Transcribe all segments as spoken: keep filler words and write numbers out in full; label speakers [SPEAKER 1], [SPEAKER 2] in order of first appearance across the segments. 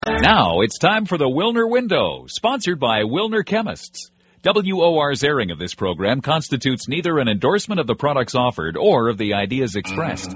[SPEAKER 1] Now it's time for the Wilner Window, sponsored by Wilner Chemists. W O R's airing of this program constitutes neither an endorsement of the products offered or of the ideas expressed.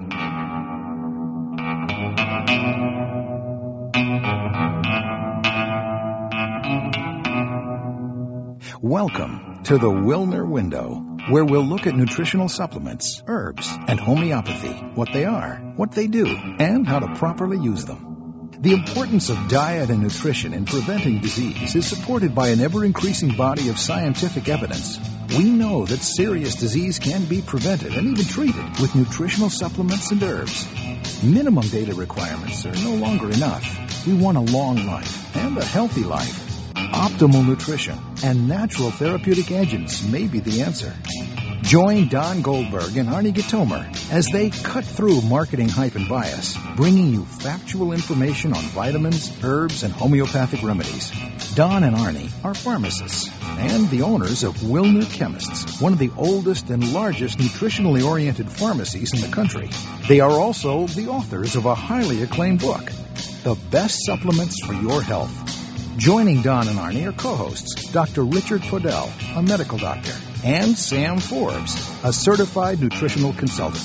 [SPEAKER 2] Welcome to the Wilner Window, where we'll look at nutritional supplements, herbs, and homeopathy, what they are, what they do, and how to properly use them. The importance of diet and nutrition in preventing disease is supported by an ever-increasing body of scientific evidence. We know that serious disease can be prevented and even treated with nutritional supplements and herbs. Minimum data requirements are no longer enough. We want a long life and a healthy life. Optimal nutrition and natural therapeutic agents may be the answer. Join Don Goldberg and Arnie Gitomer as they cut through marketing hype and bias, bringing you factual information on vitamins, herbs, and homeopathic remedies. Don and Arnie are pharmacists and the owners of Wilner Chemists, one of the oldest and largest nutritionally oriented pharmacies in the country. They are also the authors of a highly acclaimed book, The Best Supplements for Your Health. Joining Don and Arnie are co-hosts Doctor Richard Podell, a medical doctor, and Sam Forbes, a certified nutritional consultant.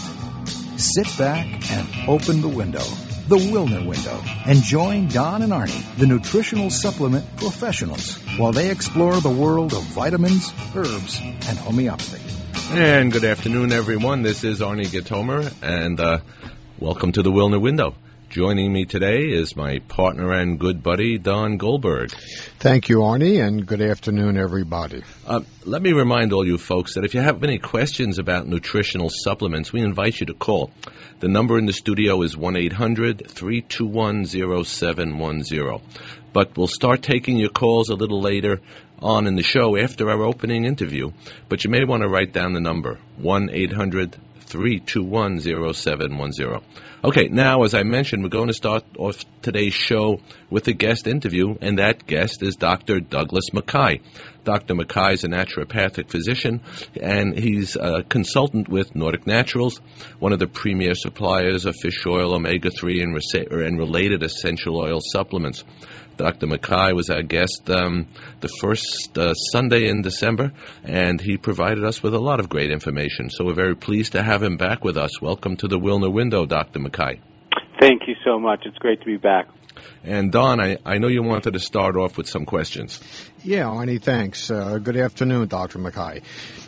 [SPEAKER 2] Sit back and open the window, the Wilner Window, and join Don and Arnie, the nutritional supplement professionals, while they explore the world of vitamins, herbs, and homeopathy.
[SPEAKER 3] And good afternoon, everyone. This is Arnie Gitomer, and uh, welcome to the Wilner Window. Joining me today is my partner and good buddy, Don Goldberg.
[SPEAKER 4] Thank you, Arnie, and good afternoon, everybody.
[SPEAKER 3] Uh, let me remind all you folks that if you have any questions about nutritional supplements, we invite you to call. The number in the studio is one eight hundred three two one zero seven one zero. But we'll start taking your calls a little later on in the show after our opening interview. But you may want to write down the number, one eight hundred three two one zero seven one zero. Okay, now, as I mentioned, we're going to start off today's show with a guest interview, and that guest is Doctor Douglas McKay. Doctor McKay is a naturopathic physician, and he's a consultant with Nordic Naturals, one of the premier suppliers of fish oil, omega three, and, resa- and related essential oil supplements. Doctor McKay was our guest um, the first uh, Sunday in December, and he provided us with a lot of great information. So we're very pleased to have him back with us. Welcome to the Wilner Window, Doctor McKay.
[SPEAKER 5] Thank you so much. It's great to be back.
[SPEAKER 3] And Don, I, I know you wanted to start off with some questions.
[SPEAKER 4] Yeah, Arnie, thanks. Uh, good afternoon, Doctor McKay.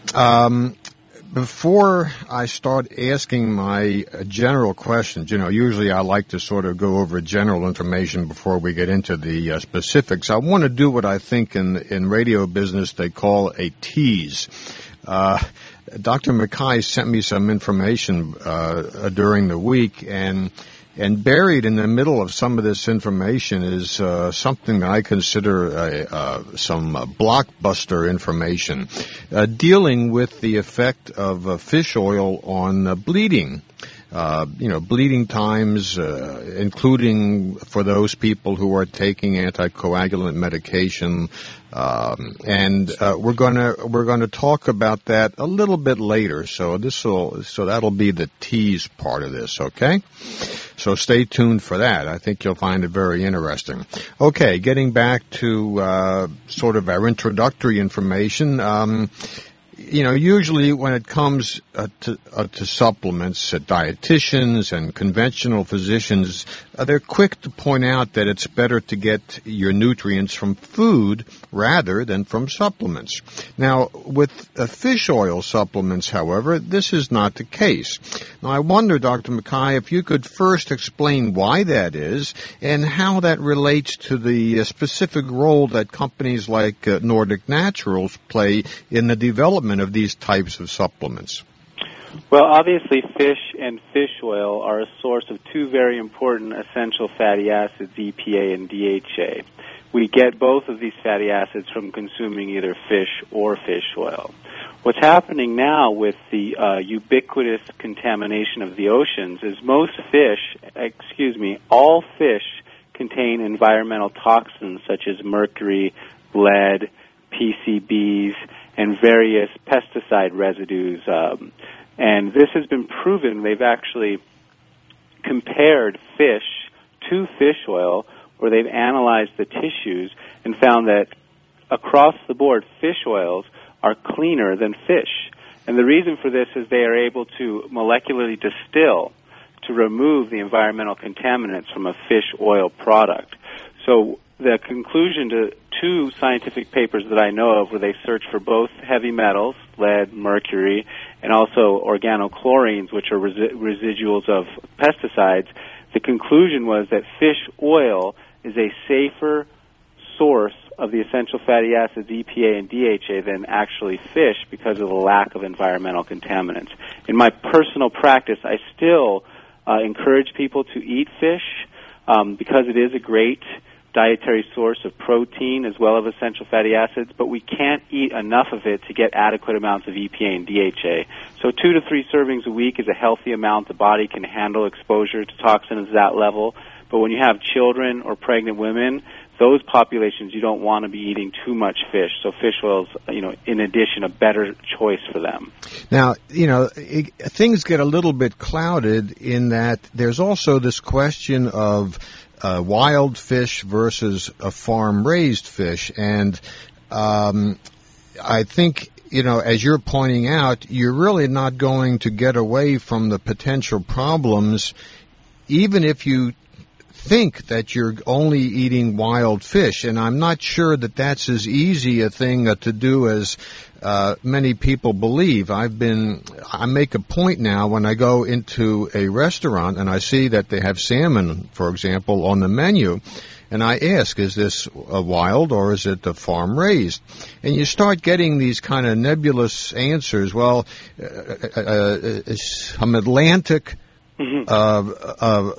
[SPEAKER 4] Um, Before I start asking my general questions, you know, usually I like to sort of go over general information before we get into the uh, specifics. I want to do what I think in in radio business they call a tease. Uh, Doctor McKay sent me some information uh, during the week, and And buried in the middle of some of this information is uh, something that I consider uh, uh, some uh, blockbuster information, uh, dealing with the effect of uh, fish oil on uh, bleeding. Uh, you know, bleeding times, uh, including for those people who are taking anticoagulant medication, um, and uh, we're gonna we're gonna talk about that a little bit later. So this will so that'll be the tease part of this, okay? So stay tuned for that. I think you'll find it very interesting. Okay, getting back to uh, sort of our introductory information. Um, You know, usually when it comes uh, to, uh, to supplements, uh, dietitians and conventional physicians, uh, they're quick to point out that it's better to get your nutrients from food rather than from supplements. Now, with uh, fish oil supplements, however, this is not the case. Now, I wonder, Doctor McKay, if you could first explain why that is and how that relates to the uh, specific role that companies like uh, Nordic Naturals play in the development of these types of supplements.
[SPEAKER 5] Well, obviously, fish and fish oil are a source of two very important essential fatty acids, E P A and D H A. We get both of these fatty acids from consuming either fish or fish oil. What's happening now with the uh, ubiquitous contamination of the oceans is most fish, excuse me, all fish contain environmental toxins such as mercury, lead, P C Bs, and various pesticide residues. Um, and this has been proven. They've actually compared fish to fish oil where they've analyzed the tissues and found that across the board, fish oils are cleaner than fish. And the reason for this is they are able to molecularly distill to remove the environmental contaminants from a fish oil product. So the conclusion to two scientific papers that I know of where they searched for both heavy metals, lead, mercury, and also organochlorines, which are resi- residuals of pesticides, the conclusion was that fish oil is a safer source of the essential fatty acids E P A and D H A than actually fish because of the lack of environmental contaminants. In my personal practice, I still uh, encourage people to eat fish um, because it is a great dietary source of protein as well as essential fatty acids, but we can't eat enough of it to get adequate amounts of E P A and D H A. So two to three servings a week is a healthy amount. The body can handle exposure to toxins at that level. But when you have children or pregnant women, those populations, you don't want to be eating too much fish. So fish oil is, you know, in addition, a better choice for them.
[SPEAKER 4] Now, you know, it, things get a little bit clouded in that there's also this question of uh, wild fish versus a farm-raised fish. And um, I think, you know, as you're pointing out, you're really not going to get away from the potential problems, even if you think that you're only eating wild fish, and I'm not sure that that's as easy a thing uh, to do as uh, many people believe. I've been, I make a point now when I go into a restaurant and I see that they have salmon, for example, on the menu, and I ask, is this a wild or is it a farm raised? And you start getting these kind of nebulous answers. Well, uh, uh, uh, I'm Atlantic. Mm-hmm. Uh,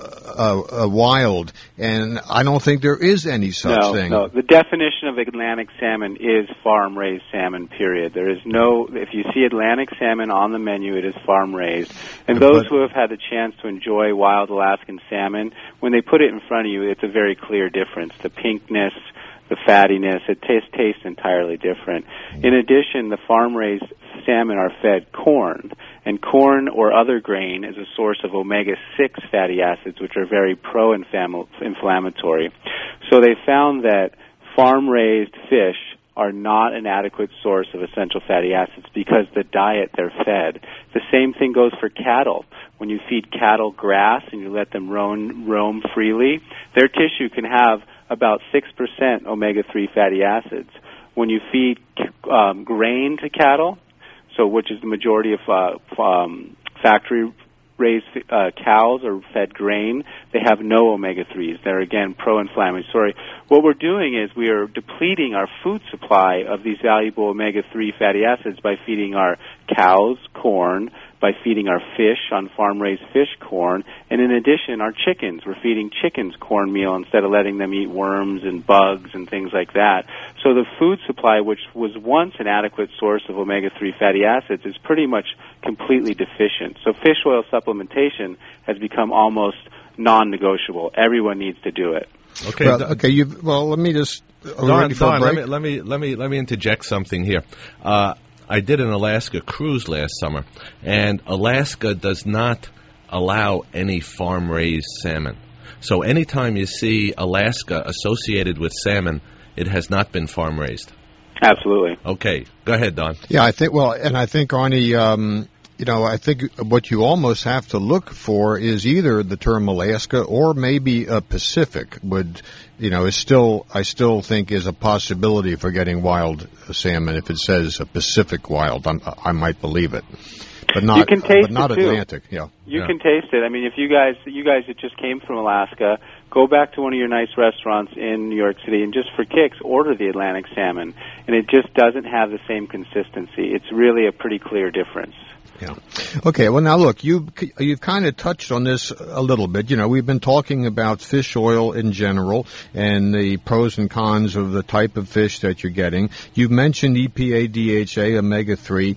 [SPEAKER 4] uh, uh, uh, wild, and I don't think there is any such
[SPEAKER 5] no,
[SPEAKER 4] thing.
[SPEAKER 5] No, the definition of Atlantic salmon is farm-raised salmon, period. There is no, if you see Atlantic salmon on the menu, it is farm-raised. And those
[SPEAKER 4] but,
[SPEAKER 5] who have had the chance to enjoy wild Alaskan salmon, when they put it in front of you, it's a very clear difference. The pinkness, the fattiness, it tastes, tastes entirely different. In addition, the farm-raised salmon are fed corn, and corn or other grain is a source of omega six fatty acids, which are very pro-inflammatory. So they found that farm-raised fish are not an adequate source of essential fatty acids because the diet they're fed. The same thing goes for cattle. When you feed cattle grass and you let them roam, roam freely, their tissue can have about six percent omega three fatty acids. When you feed um, grain to cattle, so which is the majority of uh, um, factory-raised uh, cows are fed grain, they have no omega threes. They're, again, pro-inflammatory. What we're doing is we are depleting our food supply of these valuable omega three fatty acids by feeding our cows corn, by feeding our fish on farm-raised fish corn, and in addition, our chickens. We're feeding chickens cornmeal instead of letting them eat worms and bugs and things like that. So the food supply, which was once an adequate source of omega three fatty acids, is pretty much completely deficient. So fish oil supplementation has become almost non-negotiable. Everyone needs to do it.
[SPEAKER 3] Okay.
[SPEAKER 4] Well, okay. You've, well, let me just.
[SPEAKER 3] Don, Don let me let me let me let me interject something here. Uh, I did an Alaska cruise last summer, and Alaska does not allow any farm-raised salmon. So anytime you see Alaska associated with salmon, it has not been farm-raised.
[SPEAKER 5] Absolutely.
[SPEAKER 3] Okay. Go ahead, Don.
[SPEAKER 4] Yeah, I think, well, and I think, Arnie, um, you know, I think what you almost have to look for is either the term Alaska or maybe a Pacific would, you know, is still, I still think is a possibility for getting wild salmon. If it says a Pacific wild, I'm, I might believe it. But not,
[SPEAKER 5] you can taste
[SPEAKER 4] but not
[SPEAKER 5] it too.
[SPEAKER 4] Atlantic. Yeah.
[SPEAKER 5] You
[SPEAKER 3] yeah.
[SPEAKER 5] can taste it. I mean, if you guys, you guys that just came from Alaska, go back to one of your nice restaurants in New York City and just for kicks, order the Atlantic salmon. And it just doesn't have the same consistency. It's really a pretty clear difference.
[SPEAKER 4] Yeah. Okay. Well, now look, you you've kind of touched on this a little bit. You know, we've been talking about fish oil in general and the pros and cons of the type of fish that you're getting. You've mentioned E P A, D H A, omega three.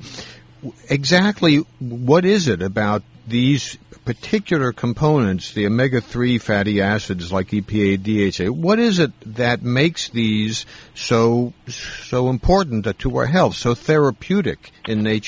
[SPEAKER 4] Exactly what is it about these particular components, the omega three fatty acids like E P A, D H A? What is it that makes these so so important to our health, so therapeutic in nature?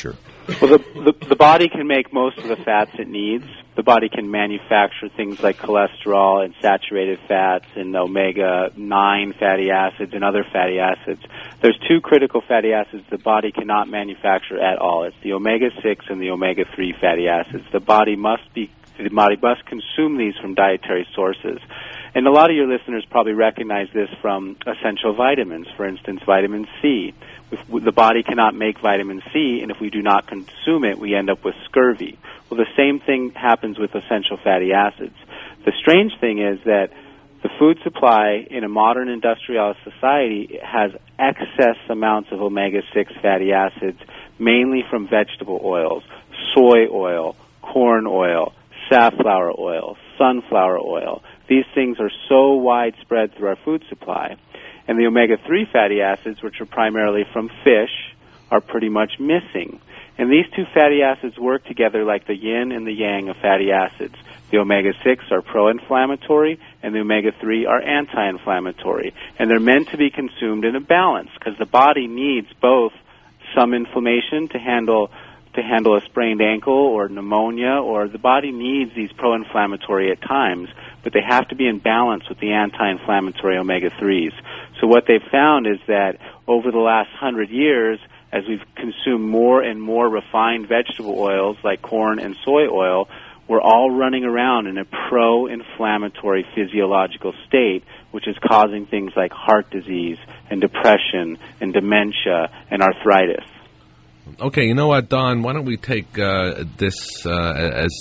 [SPEAKER 5] Well, the, the, the body can make most of the fats it needs. The body can manufacture things like cholesterol and saturated fats and omega nine fatty acids and other fatty acids. There's two critical fatty acids the body cannot manufacture at all. It's the omega six and the omega three fatty acids. The body must be the body must consume these from dietary sources. And a lot of your listeners probably recognize this from essential vitamins, for instance, vitamin C. If the body cannot make vitamin C, and if we do not consume it, we end up with scurvy. Well, the same thing happens with essential fatty acids. The strange thing is that the food supply in a modern industrialized society has excess amounts of omega six fatty acids, mainly from vegetable oils, soy oil, corn oil, safflower oil, sunflower oil. These things are so widespread through our food supply. And the omega three fatty acids, which are primarily from fish, are pretty much missing. And these two fatty acids work together like the yin and the yang of fatty acids. The omega six are pro-inflammatory, and the omega three are anti-inflammatory. And they're meant to be consumed in a balance, because the body needs both some inflammation to handle to handle a sprained ankle or pneumonia, or the body needs these pro-inflammatory at times, but they have to be in balance with the anti-inflammatory omega threes. So what they've found is that over the last hundred years, as we've consumed more and more refined vegetable oils like corn and soy oil, we're all running around in a pro-inflammatory physiological state, which is causing things like heart disease and depression and dementia and arthritis.
[SPEAKER 3] Okay, you know what, Don? Why don't we take uh, this uh, as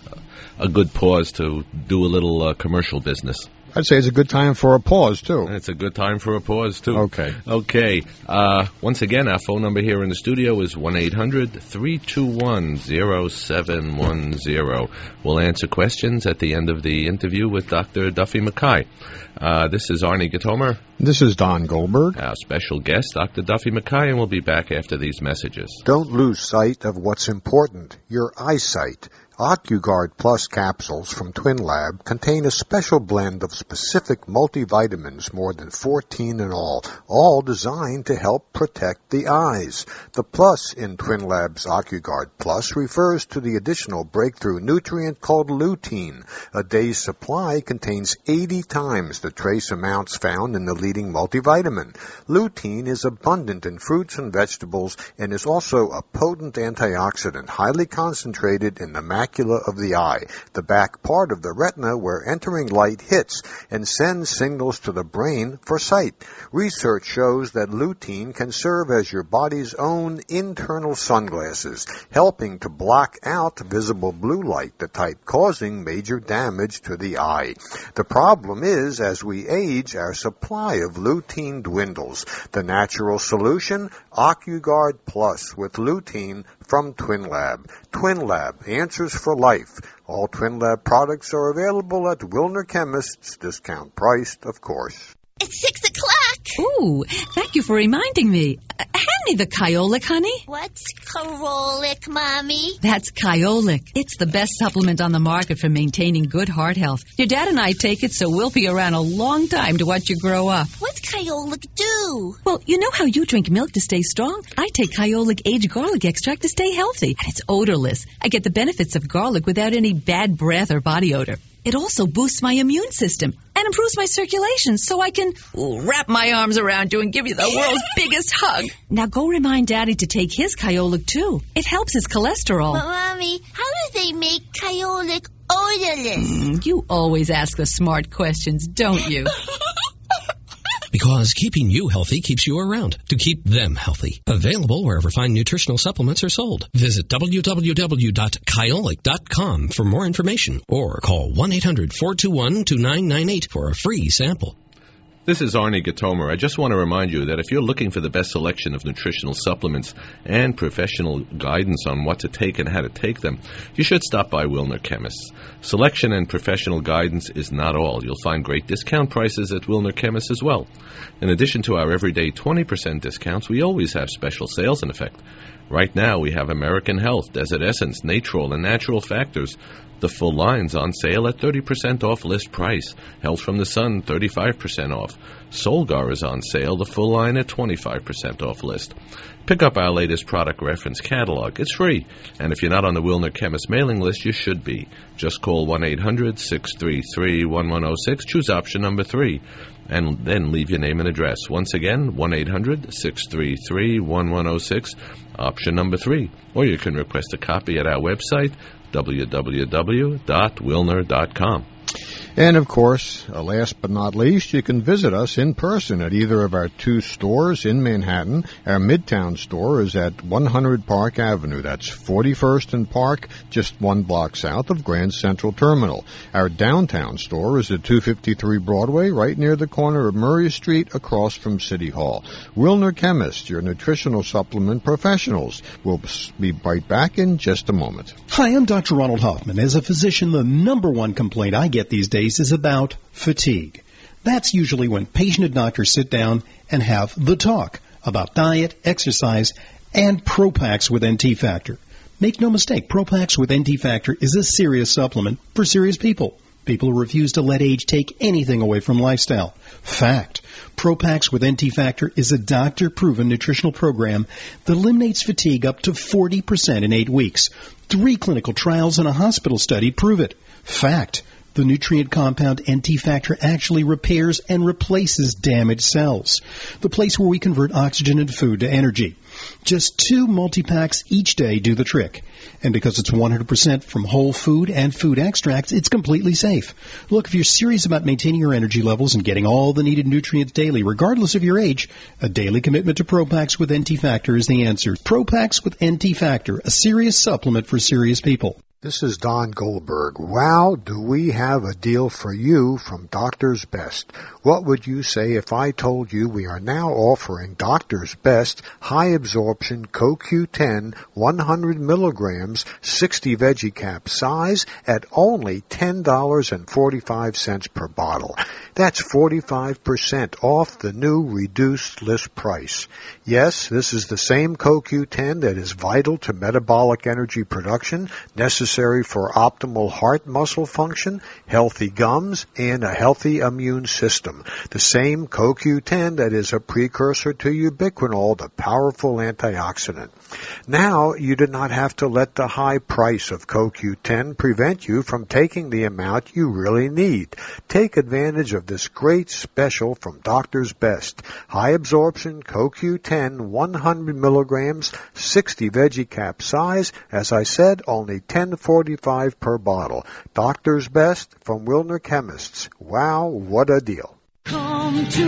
[SPEAKER 3] a good pause to do a little uh, commercial business?
[SPEAKER 4] I'd say it's a good time for a pause, too.
[SPEAKER 3] It's a good time for a pause, too.
[SPEAKER 4] Okay.
[SPEAKER 3] Okay. Uh, once again, our phone number here in the studio is one eight hundred three two one oh seven one oh. We'll answer questions at the end of the interview with Doctor Duffy McKay. Uh, this is Arnie Gitomer.
[SPEAKER 4] This is Don Goldberg.
[SPEAKER 3] Our special guest, Doctor Duffy McKay, and we'll be back after these messages.
[SPEAKER 6] Don't lose sight of what's important, your eyesight. OcuGuard Plus capsules from TwinLab contain a special blend of specific multivitamins, more than fourteen in all, all designed to help protect the eyes. The plus in TwinLab's OcuGuard Plus refers to the additional breakthrough nutrient called lutein. A day's supply contains eighty times the trace amounts found in the leading multivitamin. Lutein is abundant in fruits and vegetables and is also a potent antioxidant, highly concentrated in the macula of the eye, the back part of the retina where entering light hits and sends signals to the brain for sight. Research shows that lutein can serve as your body's own internal sunglasses, helping to block out visible blue light, the type causing major damage to the eye. The problem is, as we age, our supply of lutein dwindles. The natural solution, OcuGuard Plus with lutein from TwinLab. TwinLab, answers for life. All TwinLab products are available at Wilner Chemists, discount priced, of course.
[SPEAKER 7] It's six o'clock.
[SPEAKER 8] Ooh, thank you for reminding me. Uh, hand me the Kyolic, honey.
[SPEAKER 7] What's Kyolic, Mommy?
[SPEAKER 8] That's Kyolic. It's the best supplement on the market for maintaining good heart health. Your dad and I take it, so we'll be around a long time to watch you grow up.
[SPEAKER 7] What's Kyolic do?
[SPEAKER 8] Well, you know how you drink milk to stay strong? I take Kyolic aged garlic extract to stay healthy. And it's odorless. I get the benefits of garlic without any bad breath or body odor. It also boosts my immune system and improves my circulation so I can ooh, wrap my arms around you and give you the world's biggest hug. Now go remind Daddy to take his Kyolic, too. It helps his cholesterol.
[SPEAKER 7] But, Mommy, how do they make Kyolic odorless?
[SPEAKER 8] Mm, you always ask the smart questions, don't you?
[SPEAKER 9] Because keeping you healthy keeps you around to keep them healthy. Available wherever fine nutritional supplements are sold. Visit w w w dot kyolic dot com for more information or call one eight hundred four two one two nine nine eight for a free sample.
[SPEAKER 3] This is Arnie Gitomer. I just want to remind you that if you're looking for the best selection of nutritional supplements and professional guidance on what to take and how to take them, you should stop by Wilner Chemists. Selection and professional guidance is not all. You'll find great discount prices at Wilner Chemists as well. In addition to our everyday twenty percent discounts, we always have special sales in effect. Right now, we have American Health, Desert Essence, Natrol, and Natural Factors. The full line's on sale at thirty percent off list price. Health from the Sun, thirty-five percent off. Solgar is on sale, the full line at twenty-five percent off list. Pick up our latest product reference catalog. It's free. And if you're not on the Wilner Chemist mailing list, you should be. Just call one eight hundred six three three one one zero six, choose option number three, and then leave your name and address. Once again, one eight hundred six three three one one zero six, option number three. Or you can request a copy at our website, w w w dot wilner dot com.
[SPEAKER 4] And, of course, uh, last but not least, you can visit us in person at either of our two stores in Manhattan. Our Midtown store is at one hundred Park Avenue. That's forty-first and Park, just one block south of Grand Central Terminal. Our downtown store is at two fifty-three Broadway, right near the corner of Murray Street, across from City Hall. Wilner Chemist, your nutritional supplement professionals. We'll be right back in just a moment.
[SPEAKER 10] Hi, I'm Doctor Ronald Hoffman. As a physician, the number one complaint I get these days is about fatigue. That's usually when patient and doctor sit down and have the talk about diet, exercise, and Propax with N T Factor. Make no mistake, Propax with N T Factor is a serious supplement for serious people. People who refuse to let age take anything away from lifestyle. Fact. Propax with N T Factor is a doctor-proven nutritional program that eliminates fatigue up to forty percent in eight weeks. Three clinical trials and a hospital study prove it. Fact. The nutrient compound N T Factor actually repairs and replaces damaged cells, the place where we convert oxygen and food to energy. Just two multi-packs each day do the trick. And because it's one hundred percent from whole food and food extracts, it's completely safe. Look, if you're serious about maintaining your energy levels and getting all the needed nutrients daily, regardless of your age, a daily commitment to Propax with N T Factor is the answer. Propax with N T Factor, a serious supplement for serious people.
[SPEAKER 6] This is Don Goldberg. Wow, do we have a deal for you from Doctor's Best. What would you say if I told you we are now offering Doctor's Best high absorption C O Q ten one hundred milligrams sixty veggie cap size at only ten dollars and forty-five cents per bottle. That's forty-five percent off the new reduced list price. Yes, this is the same C O Q ten that is vital to metabolic energy production, necessary for optimal heart muscle function, healthy gums, and a healthy immune system. The same C O Q ten that is a precursor to ubiquinol, the powerful antioxidant. Now, you do not have to let the high price of C O Q ten prevent you from taking the amount you really need. Take advantage of this great special from Doctor's Best. High absorption C O Q ten one hundred milligrams, sixty veggie cap size. As I said, only ten forty-five per bottle. Doctor's Best from Wilner Chemists. Wow, what a deal.
[SPEAKER 11] Come to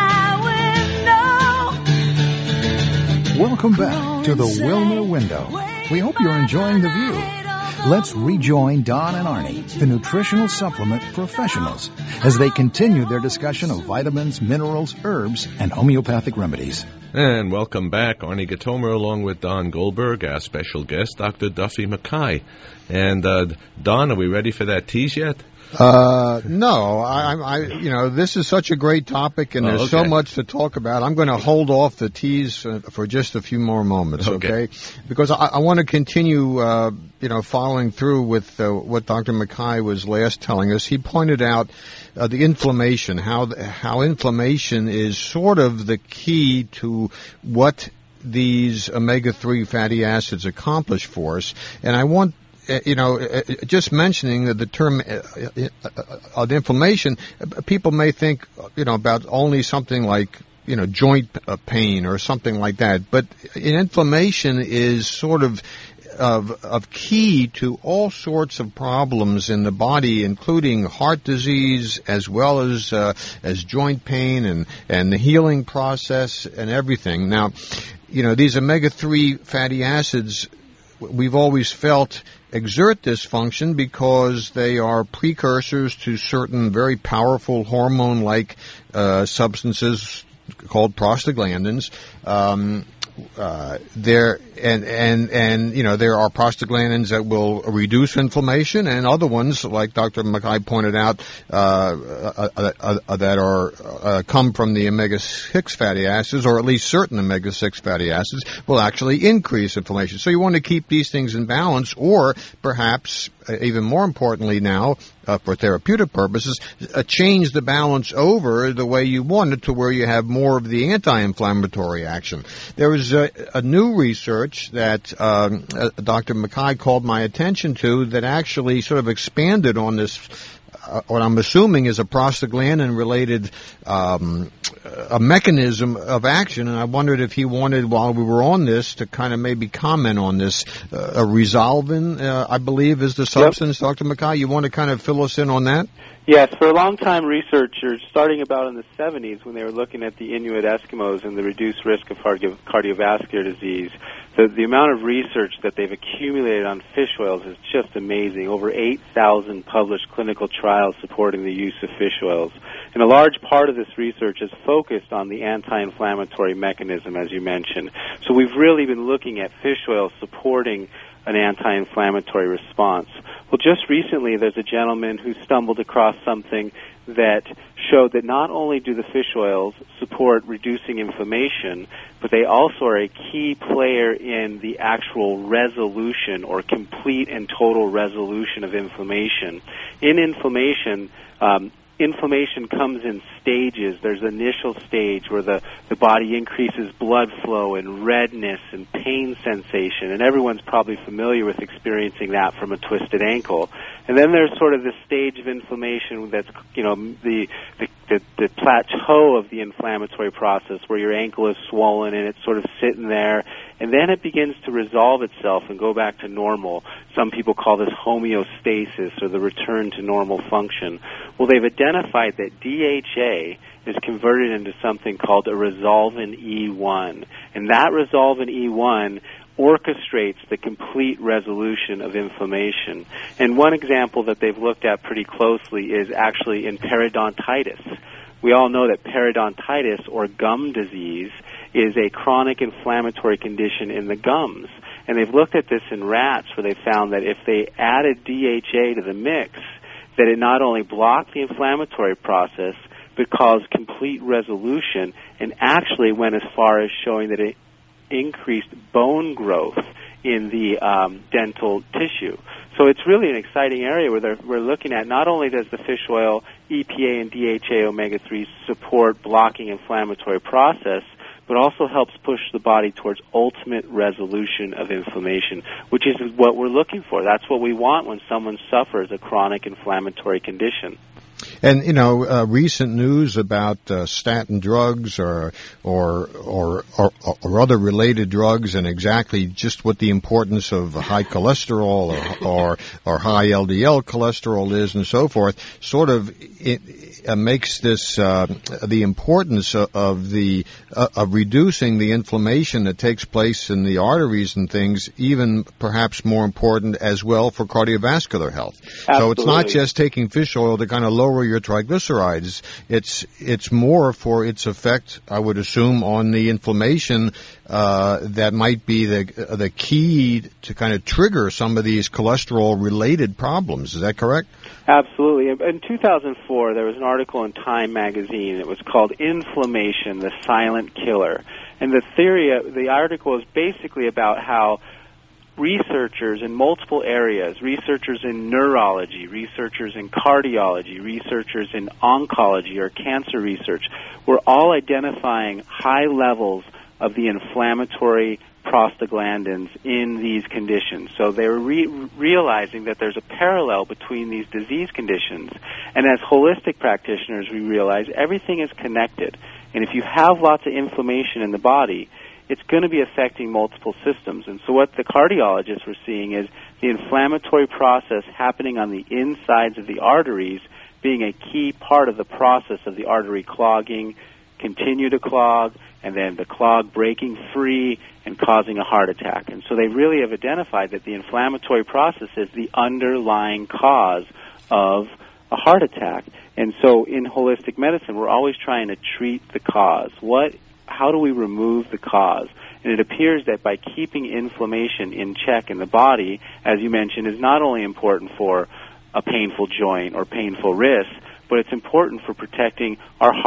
[SPEAKER 11] my window.
[SPEAKER 2] Welcome back to the Wilner Window. We hope you're enjoying the view. Let's rejoin Don and Arnie, the nutritional supplement professionals, as they continue their discussion of vitamins, minerals, herbs, and homeopathic remedies.
[SPEAKER 3] And welcome back. Arnie Gatomer along with Don Goldberg, our special guest, Doctor Duffy Mackay. And, uh, Don, are we ready for that tease yet?
[SPEAKER 4] Uh, no, I, I, you know, this is such a great topic, and
[SPEAKER 3] oh,
[SPEAKER 4] there's
[SPEAKER 3] okay.
[SPEAKER 4] so much to talk about. I'm going to hold off the tease uh, for just a few more moments, okay? okay? Because I, I want to continue, uh, you know, following through with uh, what Doctor Mackay was last telling us. He pointed out uh, the inflammation, how how inflammation is sort of the key to what these omega three fatty acids accomplish for us, and I want. You know, just mentioning the term of inflammation, people may think, you know, about only something like, you know, joint pain or something like that. But inflammation is sort of of of key to all sorts of problems in the body, including heart disease as well as uh, as joint pain and and the healing process and everything. Now, you know, these omega three fatty acids, we've always felt, exert this function because they are precursors to certain very powerful hormone-like uh, substances called prostaglandins. Um, uh, there and and and you know there are prostaglandins that will reduce inflammation, and other ones, like Doctor Mackay pointed out, uh, uh, uh, uh, that are uh, come from the omega six fatty acids, or at least certain omega six fatty acids, will actually increase inflammation. So you want to keep these things in balance, or perhaps even more importantly now, uh, for therapeutic purposes, uh, change the balance over the way you want it to where you have more of the anti-inflammatory action. There was a, a new research that um, uh, Doctor Mackay called my attention to that actually sort of expanded on this, uh, what I'm assuming is a prostaglandin-related um, a mechanism of action, and I wondered if he wanted, while we were on this, to kind of maybe comment on this. Uh, a Resolvin, uh, I believe, is the substance, yep. Doctor Mackay. You want to kind of fill us in on that?
[SPEAKER 5] Yes, for a long time, researchers, starting about in the seventies, when they were looking at the Inuit Eskimos and the reduced risk of cardio- cardiovascular disease, the, the amount of research that they've accumulated on fish oils is just amazing. Over eight thousand published clinical trials supporting the use of fish oils. And a large part of this research is focused on the anti-inflammatory mechanism, as you mentioned. So we've really been looking at fish oils supporting an anti-inflammatory response. Well, just recently there's a gentleman who stumbled across something that showed that not only do the fish oils support reducing inflammation, but they also are a key player in the actual resolution or complete and total resolution of inflammation. In inflammation, um, inflammation comes in stages. There's an initial stage where the, the body increases blood flow and redness and pain sensation, and everyone's probably familiar with experiencing that from a twisted ankle. And then there's sort of this stage of inflammation that's, you know, the, the, the, the plateau of the inflammatory process where your ankle is swollen and it's sort of sitting there, and then it begins to resolve itself and go back to normal. Some people call this homeostasis, or the return to normal function. Well, they've identified that D H A is converted into something called a resolvin E one, and that resolvin E one orchestrates the complete resolution of inflammation. And one example that they've looked at pretty closely is actually in periodontitis. We all know that periodontitis, or gum disease, is a chronic inflammatory condition in the gums. And they've looked at this in rats, where they found that if they added D H A to the mix, that it not only blocked the inflammatory process, but caused complete resolution, and actually went as far as showing that it increased bone growth in the um, dental tissue. So it's really an exciting area where we're looking at not only does the fish oil, E P A and D H A omega three support blocking inflammatory process, but also helps push the body towards ultimate resolution of inflammation, which is what we're looking for. That's what we want when someone suffers a chronic inflammatory condition.
[SPEAKER 4] And, you know, uh, recent news about uh, statin drugs or, or or or or other related drugs, and exactly just what the importance of high cholesterol or or, or high L D L cholesterol is, and so forth, sort of it, uh, makes this uh, the importance of, of the uh, of reducing the inflammation that takes place in the arteries and things even perhaps more important as well for cardiovascular health.
[SPEAKER 5] Absolutely.
[SPEAKER 4] So it's not just taking fish oil to kind of lower your triglycerides. It's it's more for its effect, I would assume, on the inflammation uh, that might be the the key to kind of trigger some of these cholesterol-related problems. Is that correct?
[SPEAKER 5] Absolutely. In two thousand four, there was an article in Time magazine. It was called "Inflammation: The Silent Killer," and the theory, the article is basically about how researchers in multiple areas, researchers in neurology, researchers in cardiology, researchers in oncology or cancer research, were all identifying high levels of the inflammatory prostaglandins in these conditions. So they were re- realizing that there's a parallel between these disease conditions. And as holistic practitioners, we realize everything is connected. And if you have lots of inflammation in the body, it's going to be affecting multiple systems. And so what the cardiologists were seeing is the inflammatory process happening on the insides of the arteries being a key part of the process of the artery clogging, continue to clog, and then the clog breaking free and causing a heart attack. And so they really have identified that the inflammatory process is the underlying cause of a heart attack. And so in holistic medicine, we're always trying to treat the cause. What How do we remove the cause? And it appears that by keeping inflammation in check in the body, as you mentioned, is not only important for a painful joint or painful wrist, but it's important for protecting our heart,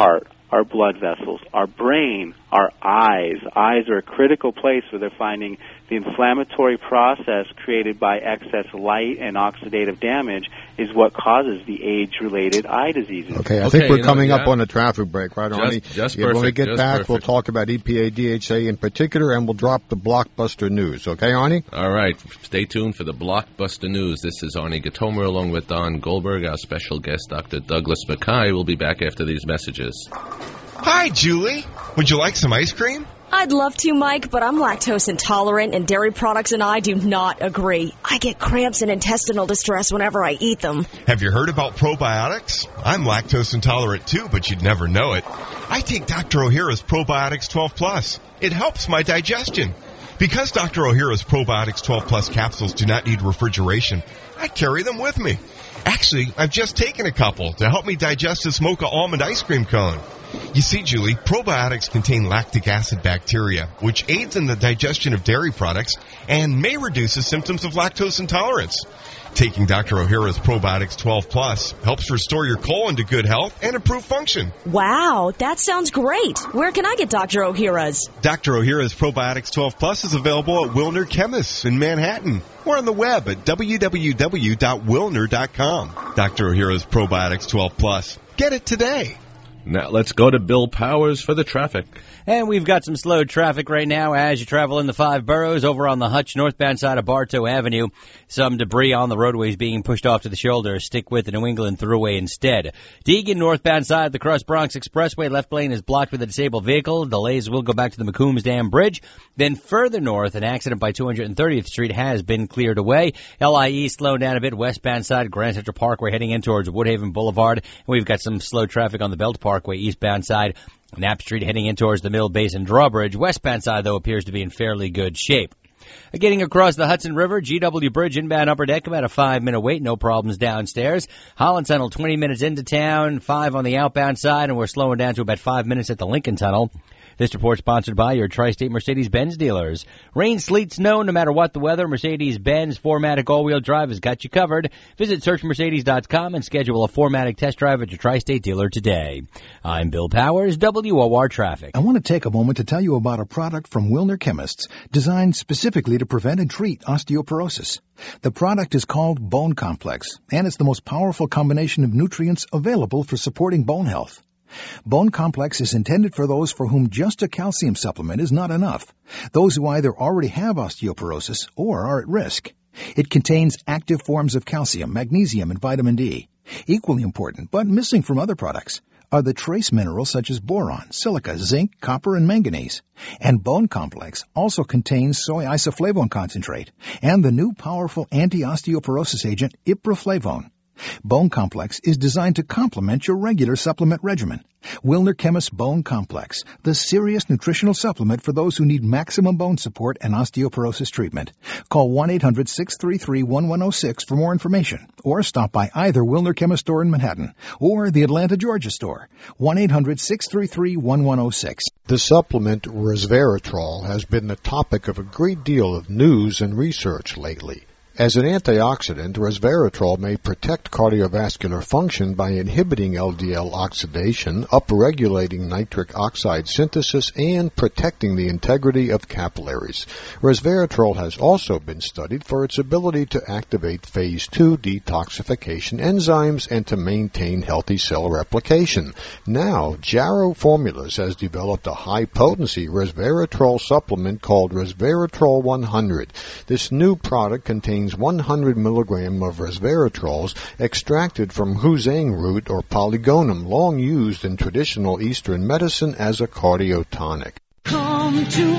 [SPEAKER 5] our blood vessels, our brain, our eyes. Eyes are a critical place where they're finding the inflammatory process created by excess light and oxidative damage is what causes the age-related eye diseases.
[SPEAKER 4] Okay, I
[SPEAKER 3] Okay,
[SPEAKER 4] think we're
[SPEAKER 3] you know,
[SPEAKER 4] coming
[SPEAKER 3] yeah.
[SPEAKER 4] up on a traffic break, right,
[SPEAKER 3] Just-
[SPEAKER 4] Arnie?
[SPEAKER 3] just
[SPEAKER 4] Yeah, when we
[SPEAKER 3] perfect,
[SPEAKER 4] get
[SPEAKER 3] just
[SPEAKER 4] back, we'll
[SPEAKER 3] perfect.
[SPEAKER 4] talk about E P A, D H A in particular, and we'll drop the blockbuster news. Okay, Arnie?
[SPEAKER 3] All right, stay tuned for the Blockbuster News. This is Arnie Gatomer along with Don Goldberg. Our special guest, Doctor Douglas Mackay, will be back after these messages.
[SPEAKER 12] Hi, Julie. Would you like some ice cream?
[SPEAKER 13] I'd love to, Mike, but I'm lactose intolerant, and dairy products and I do not agree. I get cramps and intestinal distress whenever I eat them.
[SPEAKER 12] Have you heard about probiotics? I'm lactose intolerant too, but you'd never know it. I take Doctor O'Hara's Probiotics twelve plus. It helps my digestion. Because Doctor O'Hara's Probiotics twelve plus capsules do not need refrigeration, I carry them with me. Actually, I've just taken a couple to help me digest this mocha almond ice cream cone. You see, Julie, probiotics contain lactic acid bacteria, which aids in the digestion of dairy products and may reduce the symptoms of lactose intolerance. Taking Doctor O'Hara's Probiotics twelve plus helps restore your colon to good health and improve function.
[SPEAKER 13] Wow, that sounds great. Where can I get Doctor O'Hara's?
[SPEAKER 12] Doctor O'Hara's Probiotics twelve plus is available at Wilner Chemists in Manhattan or on the web at w w w dot wilner dot com. Doctor O'Hara's Probiotics twelve plus. Get it today.
[SPEAKER 3] Now let's go to Bill Powers for the traffic.
[SPEAKER 14] And we've got some slow traffic right now as you travel in the five boroughs over on the Hutch northbound side of Bartow Avenue. Some debris on the roadways being pushed off to the shoulder. Stick with the New England Thruway instead. Deegan northbound side of the Cross Bronx Expressway. Left lane is blocked with a disabled vehicle. Delays will go back to the McCombs Dam Bridge. Then further north, an accident by two hundred thirtieth Street has been cleared away. L I E slowed down a bit. Westbound side, Grand Central Parkway heading in towards Woodhaven Boulevard. And we've got some slow traffic on the Belt Parkway eastbound side. Knapp Street heading in towards the Mill Basin Drawbridge. Westbound side, though, appears to be in fairly good shape. Getting across the Hudson River, G W Bridge inbound upper deck, about a five-minute wait, no problems downstairs. Holland Tunnel, twenty minutes into town, five on the outbound side, and we're slowing down to about five minutes at the Lincoln Tunnel. This report sponsored by your Tri-State Mercedes-Benz dealers. Rain, sleet, snow, no matter what the weather, Mercedes-Benz four matic all-wheel drive has got you covered. Visit search mercedes dot com and schedule a four matic test drive at your Tri-State dealer today. I'm Bill Powers, W O R Traffic.
[SPEAKER 2] I want to take a moment to tell you about a product from Wilner Chemists designed specifically to prevent and treat osteoporosis. The product is called Bone Complex, and it's the most powerful combination of nutrients available for supporting bone health. Bone Complex is intended for those for whom just a calcium supplement is not enough, those who either already have osteoporosis or are at risk. It contains active forms of calcium, magnesium, and vitamin D. Equally important, but missing from other products, are the trace minerals such as boron, silica, zinc, copper, and manganese. And Bone Complex also contains soy isoflavone concentrate and the new powerful anti-osteoporosis agent iproflavone. Bone Complex is designed to complement your regular supplement regimen. Wilner Chemist Bone Complex, the serious nutritional supplement for those who need maximum bone support and osteoporosis treatment. Call one eight hundred six three three one one zero six for more information, or stop by either Wilner Chemist store in Manhattan or the Atlanta, Georgia store, one eight hundred six three three one one zero six.
[SPEAKER 6] The supplement resveratrol has been the topic of a great deal of news and research lately. As an antioxidant, resveratrol may protect cardiovascular function by inhibiting L D L oxidation, upregulating nitric oxide synthesis, and protecting the integrity of capillaries. Resveratrol has also been studied for its ability to activate phase two detoxification enzymes and to maintain healthy cell replication. Now, Jarrow Formulas has developed a high-potency resveratrol supplement called Resveratrol one hundred. This new product contains one hundred milligrams of resveratrols extracted from Huzang root or Polygonum, long used in traditional Eastern medicine as a cardiotonic.
[SPEAKER 11] Come to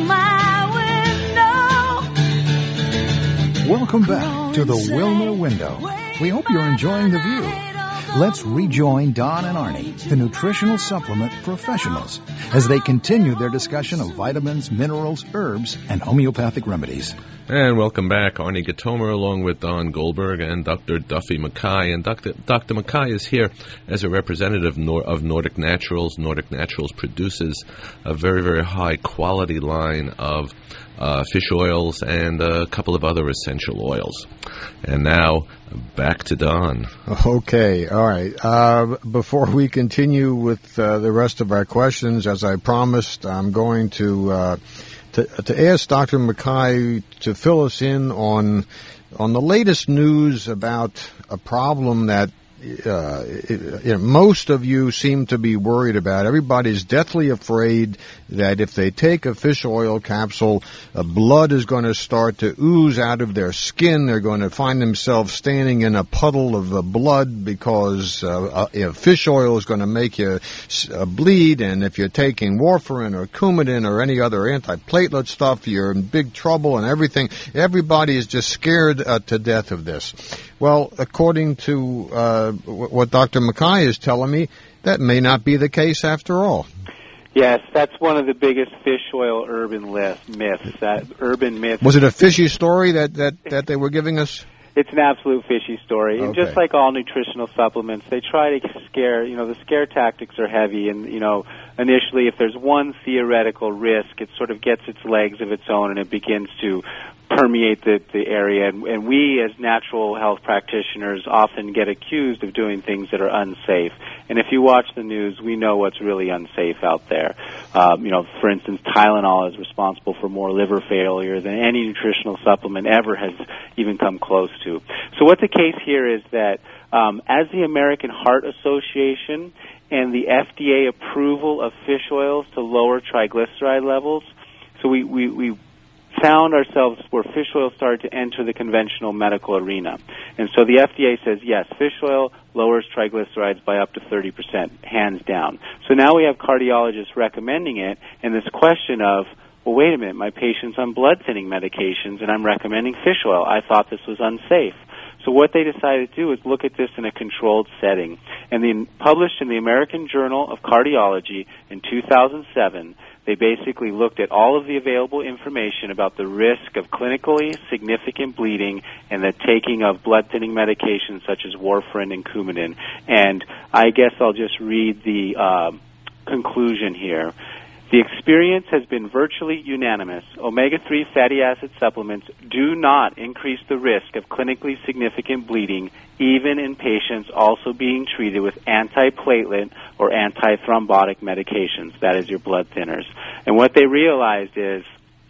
[SPEAKER 11] my window.
[SPEAKER 2] Welcome back to the Wilner Window. We hope you're enjoying the view. Let's rejoin Don and Arnie, the nutritional supplement professionals, as they continue their discussion of vitamins, minerals, herbs, and homeopathic remedies.
[SPEAKER 3] And welcome back, Arnie Gatomer, along with Don Goldberg and Doctor Duffy Mackay. And Doctor Doctor Mackay is here as a representative Nor- of Nordic Naturals. Nordic Naturals produces a very, very high-quality line of uh, fish oils, and a couple of other essential oils. And now, back to Don.
[SPEAKER 4] Okay, all right. Uh, before we continue with uh, the rest of our questions, as I promised, I'm going to uh, to, to ask Doctor McKay to fill us in on on the latest news about a problem that Uh, it, you know, most of you seem to be worried about. Everybody's deathly afraid that if they take a fish oil capsule, uh, blood is going to start to ooze out of their skin. They're going to find themselves standing in a puddle of uh, blood because uh, uh, you know, fish oil is going to make you uh, bleed. And if you're taking warfarin or Coumadin or any other antiplatelet stuff, you're in big trouble and everything. Everybody is just scared uh, to death of this. Well, according to uh, what Doctor McKay is telling me, that may not be the case after all.
[SPEAKER 5] Yes, that's one of the biggest fish oil urban myths. That urban myth.
[SPEAKER 4] Was it a fishy story that, that, that they were giving us?
[SPEAKER 5] It's an absolute fishy story. And
[SPEAKER 4] Okay.
[SPEAKER 5] just like all nutritional supplements, they try to scare, you know, the scare tactics are heavy. And, you know, initially, if there's one theoretical risk, it sort of gets its legs of its own and it begins to permeate the, the area. And, and we, as natural health practitioners, often get accused of doing things that are unsafe. And if you watch the news, we know what's really unsafe out there. Um, you know, for instance, Tylenol is responsible for more liver failure than any nutritional supplement ever has even come close to. So what the case here is that um, as the American Heart Association and the F D A approval of fish oils to lower triglyceride levels, so we, we, we found ourselves where fish oil started to enter the conventional medical arena. And so the F D A says, yes, fish oil lowers triglycerides by up to thirty percent, hands down. So now we have cardiologists recommending it, and this question of, well, wait a minute, my patient's on blood-thinning medications, and I'm recommending fish oil. I thought this was unsafe. So what they decided to do is look at this in a controlled setting. And they published in the American Journal of Cardiology in two thousand seven, they basically looked at all of the available information about the risk of clinically significant bleeding and the taking of blood-thinning medications such as warfarin and Coumadin. And I guess I'll just read the uh, conclusion here. The experience has been virtually unanimous. omega three fatty acid supplements do not increase the risk of clinically significant bleeding, even in patients also being treated with antiplatelet or antithrombotic medications, that is your blood thinners. And what they realized is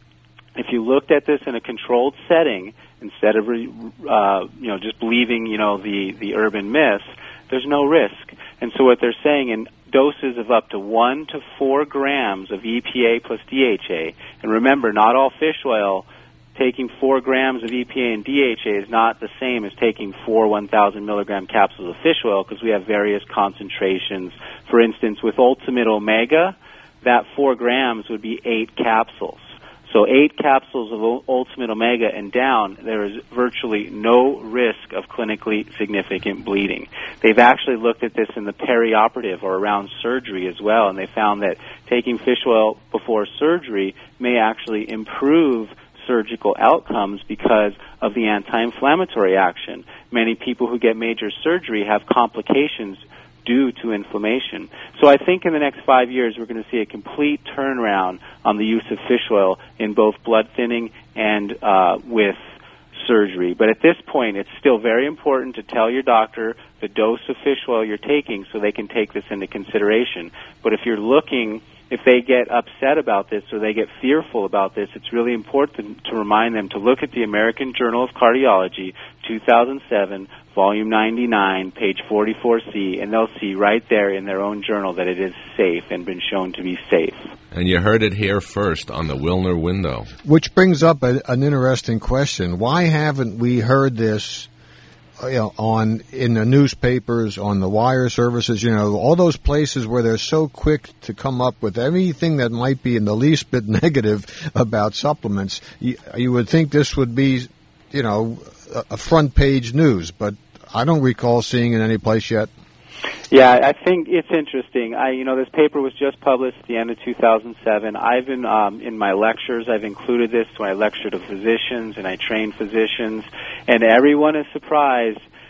[SPEAKER 5] if you looked at this in a controlled setting, instead of uh, you know just believing you know the, the urban myths, there's no risk. And so what they're saying in doses of up to one to four grams of E P A plus D H A. And remember, not all fish oil, taking four grams of E P A and D H A is not the same as taking four one thousand milligram capsules of fish oil because we have various concentrations. For instance, with Ultimate Omega, that four grams would be eight capsules. So eight capsules of Ultimate Omega and down, there is virtually no risk of clinically significant bleeding. They've actually looked at this in the perioperative or around surgery as well, and they found that taking fish oil before surgery may actually improve surgical outcomes because of the anti-inflammatory action. Many people who get major surgery have complications due to inflammation. So I think in the next five years we're going to see a complete turnaround on the use of fish oil in both blood thinning and uh, with surgery. But at this point, it's still very important to tell your doctor the dose of fish oil you're taking so they can take this into consideration. But if you're looking, if they get upset about this or they get fearful about this, it's really important to remind them to look at the American Journal of Cardiology, two thousand seven, volume ninety-nine, page forty-four C, and they'll see right there in their own journal that it is safe and been shown to be safe.
[SPEAKER 3] And you heard it here first on the Wilner Window.
[SPEAKER 4] Which brings up a, an interesting question. Why haven't we heard this you know, on in the newspapers, on the wire services, you know, all those places where they're so quick to come up with anything that might be in the least bit negative about supplements? You, you would think this would be, you know, a, a front page news, but I don't recall seeing it any place yet.
[SPEAKER 5] Yeah, I think it's interesting. I, you know, this paper was just published at the end of two thousand seven. I've been, um, in my lectures, I've included this when I lecture to physicians and I train physicians, and everyone is surprised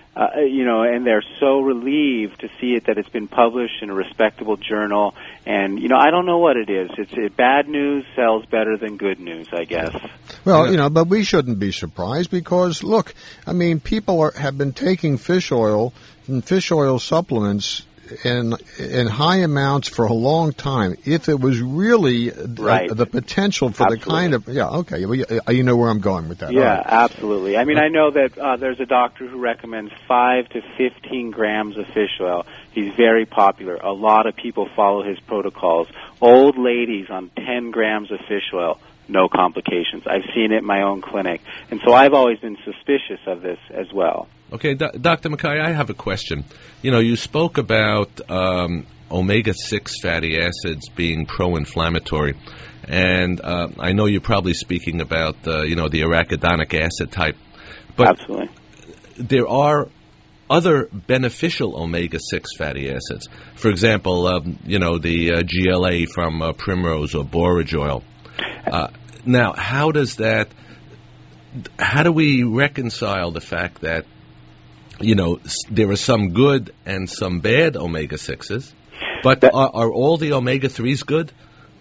[SPEAKER 5] Uh, you know, and they're so relieved to see it that it's been published in a respectable journal. And, you know, I don't know what it is. It's it, bad news sells better than good news, I guess.
[SPEAKER 4] Well,
[SPEAKER 5] yeah.
[SPEAKER 4] you know, but we shouldn't be surprised because, look, I mean, people are, have been taking fish oil and fish oil supplements in in high amounts for a long time. If it was really
[SPEAKER 5] right.
[SPEAKER 4] the, the potential for
[SPEAKER 5] absolutely.
[SPEAKER 4] the kind of yeah, okay, well, you, you know where I'm going with that.
[SPEAKER 5] Yeah,
[SPEAKER 4] right.
[SPEAKER 5] absolutely. I mean, I know that uh, there's a doctor who recommends five to fifteen grams of fish oil. He's very popular. A lot of people follow his protocols. Old ladies on ten grams of fish oil. No complications. I've seen it in my own clinic. And so I've always been suspicious of this as well.
[SPEAKER 3] Okay, Do- Doctor McKay, I have a question. You know, you spoke about um, omega six fatty acids being pro-inflammatory. And uh, I know you're probably speaking about, uh, you know, the arachidonic acid type. But
[SPEAKER 5] absolutely.
[SPEAKER 3] There are other beneficial omega six fatty acids. For example, um, you know, the uh, G L A from uh, primrose or borage oil. Uh, now, how does that, how do we reconcile the fact that, you know, there are some good and some bad omega sixes, but
[SPEAKER 5] that,
[SPEAKER 3] are, are all the omega threes good?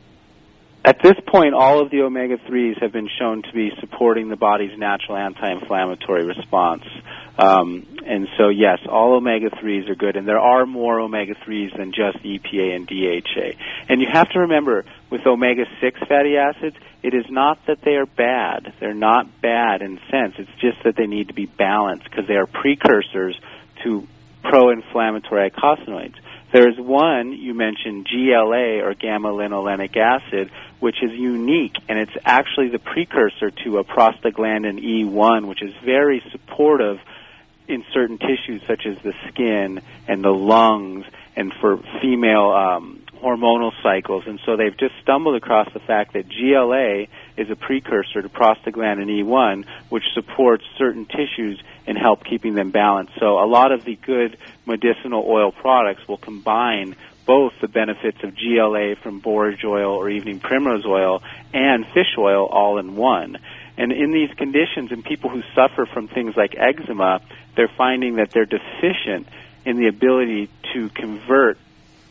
[SPEAKER 5] At this point, all of the omega threes have been shown to be supporting the body's natural anti-inflammatory response. Um, and so, yes, all omega threes are good, and there are more omega threes than just E P A and D H A. And you have to remember, with omega six fatty acids, it is not that they are bad. They're not bad in a sense. It's just that they need to be balanced because they are precursors to pro-inflammatory eicosanoids. There is one, you mentioned G L A, or gamma-linolenic acid, which is unique, and it's actually the precursor to a prostaglandin E one, which is very supportive in certain tissues such as the skin and the lungs and for female um, hormonal cycles. And so they've just stumbled across the fact that G L A is a precursor to prostaglandin E one, which supports certain tissues and help keeping them balanced. So a lot of the good medicinal oil products will combine both the benefits of G L A from borage oil or evening primrose oil and fish oil all in one. And in these conditions, in people who suffer from things like eczema, they're finding that they're deficient in the ability to convert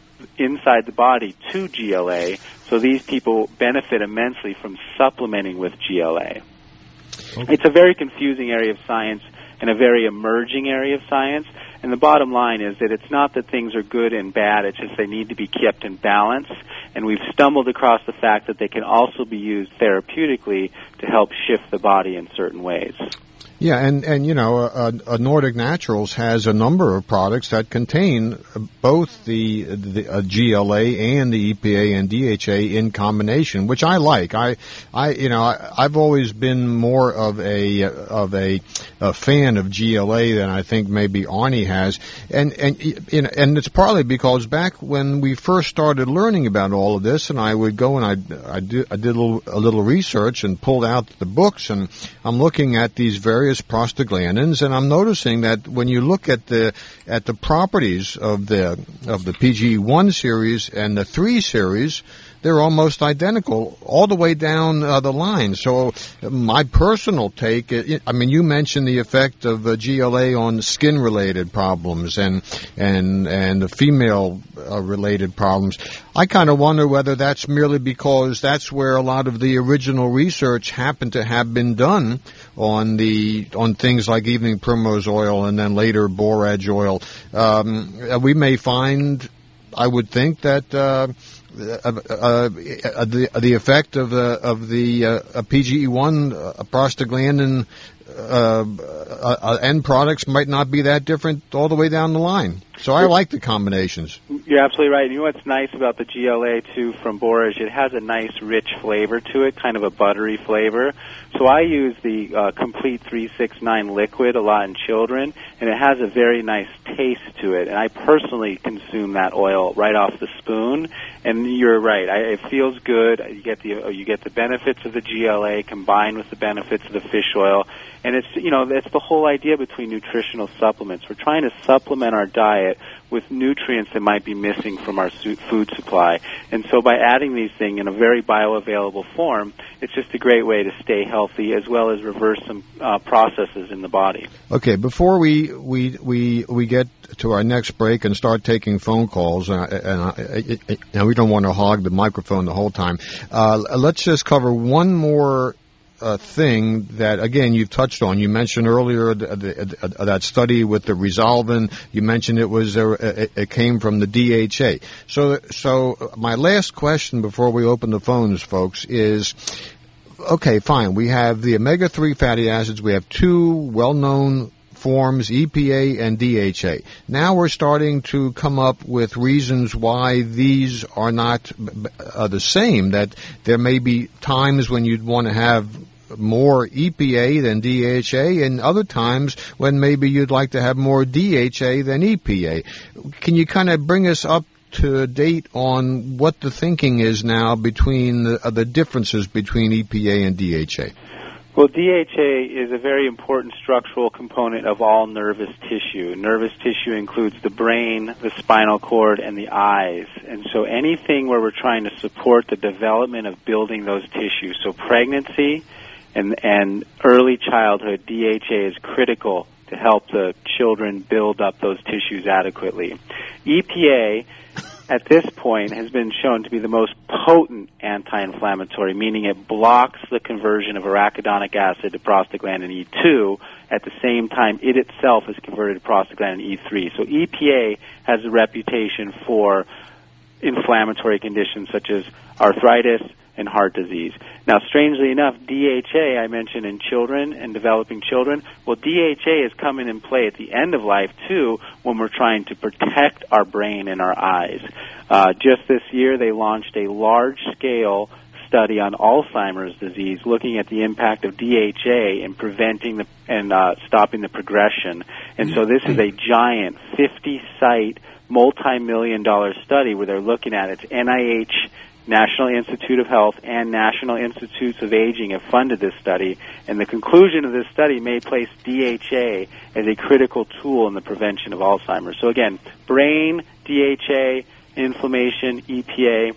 [SPEAKER 5] inside the body to G L A, so these people benefit immensely from supplementing with G L A. Okay. It's a very confusing area of science and a very emerging area of science, and the bottom line is that it's not that things are good and bad, it's just they need to be kept in balance, and we've stumbled across the fact that they can also be used therapeutically to help shift the body in certain ways.
[SPEAKER 4] Yeah, and, and you know, uh, uh, Nordic Naturals has a number of products that contain both the, the uh, G L A and the E P A and D H A in combination, which I like. I, I, you know, I, I've always been more of a of a, a fan of G L A than I think maybe Arnie has, and and you know, and it's partly because back when we first started learning about all of this, and I would go and I I did I did a little, a little research and pulled out the books, and I'm looking at these various prostaglandins, and I'm noticing that when you look at the at the properties of the of the P G E one series and the three series, they're almost identical all the way down uh, the line. So my personal take, I mean, you mentioned the effect of uh, G L A on skin-related problems and and and the female-related uh, problems. I kind of wonder whether that's merely because that's where a lot of the original research happened to have been done on the on things like evening primrose oil and then later borage oil. Um, we may find, I would think, that uh, uh, uh, the the effect of the of the uh, P G E one uh, prostaglandin uh, uh, end products might not be that different all the way down the line. So I like the combinations.
[SPEAKER 5] You're absolutely right. You know what's nice about the G L A, too, from borage? It has a nice, rich flavor to it, kind of a buttery flavor. So I use the uh, Complete three sixty-nine liquid a lot in children, and it has a very nice taste to it. And I personally consume that oil right off the spoon. And you're right. I, it feels good. You get the you get the benefits of the G L A combined with the benefits of the fish oil. And it's, you know, that's the whole idea between nutritional supplements. We're trying to supplement our diet it with nutrients that might be missing from our su- food supply. And so by adding these things in a very bioavailable form, it's just a great way to stay healthy as well as reverse some uh, processes in the body.
[SPEAKER 4] Okay, before we we we we get to our next break and start taking phone calls, uh, and, uh, it, it, and we don't want to hog the microphone the whole time, uh, let's just cover one more uh, thing that, again, you've touched on. You mentioned earlier the, the, uh, that study with the Resolvin. You mentioned it was uh, it, it came from the D H A. So, so my last question before we open the phones, folks, is, okay, fine. We have the omega three fatty acids. We have two well-known forms, E P A and D H A. Now we're starting to come up with reasons why these are not uh, the same, that there may be times when you'd want to have more E P A than D H A, and other times when maybe you'd like to have more D H A than E P A. Can you kind of bring us up to date on what the thinking is now between the, uh, the differences between E P A and D H A?
[SPEAKER 5] Well, D H A is a very important structural component of all nervous tissue. Nervous tissue includes the brain, the spinal cord, and the eyes. And so anything where we're trying to support the development of building those tissues, so pregnancy and, and early childhood, D H A is critical to help the children build up those tissues adequately. E P A, at this point, has been shown to be the most potent anti-inflammatory, meaning it blocks the conversion of arachidonic acid to prostaglandin E two. At the same time, it itself is converted to prostaglandin E three. So E P A has a reputation for inflammatory conditions such as arthritis and heart disease. Now, strangely enough, D H A, I mentioned in children and developing children, well, D H A is coming in play at the end of life, too, when we're trying to protect our brain and our eyes. Uh, just this year, they launched a large-scale study on Alzheimer's disease looking at the impact of D H A in preventing the, and uh, stopping the progression. And so this is a giant fifty-site, multi-million dollar study where they're looking at it. It's N I H, National Institute of Health, and National Institutes of Aging have funded this study, and the conclusion of this study may place D H A as a critical tool in the prevention of Alzheimer's. So again, brain, D H A, inflammation, E P A,